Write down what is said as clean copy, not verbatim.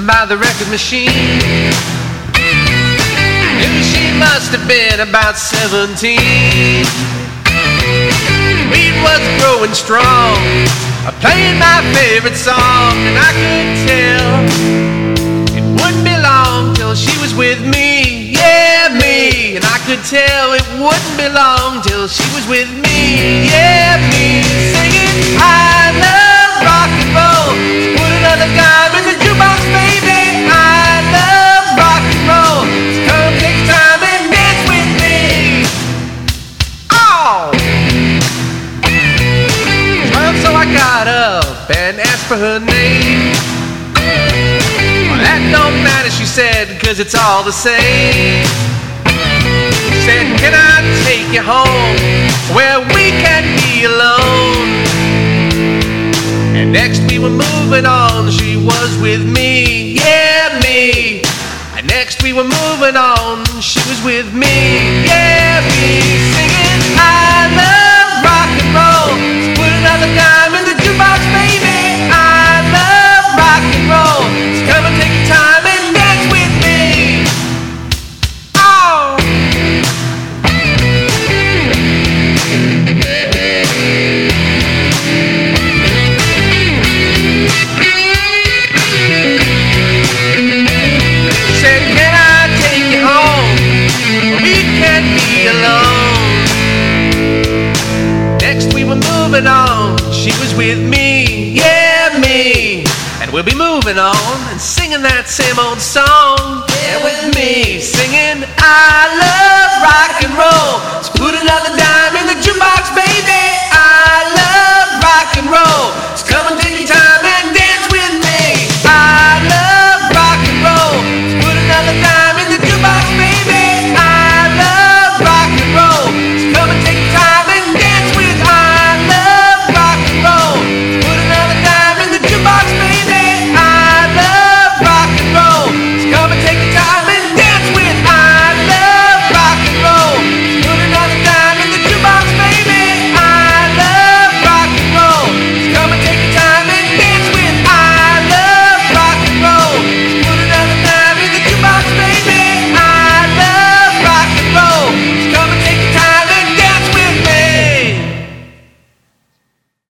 by the record machine. I knew she must have been about 17. Weed was growing strong, playing my favorite song, and I could tell it wouldn't be long till she was with me, yeah, me. And I could tell it wouldn't be long till she was with me, yeah, me. Singing, I love rock and roll, put another dime in the jukebox, baby. I love rock and roll, so come take time and dance with me. Oh! Well, so I got up and asked for her name. Well, that don't matter, she said, 'cause it's all the same. She said, can I take you home where we can be alone? And next we were moving on, she was with me, yeah, me. And next we were moving on, she was with me, yeah, me. Singing, I love rock and roll, so put another dime in the jukebox, baby. I love rock and roll, so come and take your time and dance with me. Oh! She said, can I take you home where we can't be alone? Next we were moving on, she was with me, yeah, me. And we'll be moving on and singing that same old song, yeah, with me. Singing, I love rock and roll, so put another dime in the jukebox, baby. I love rock and roll.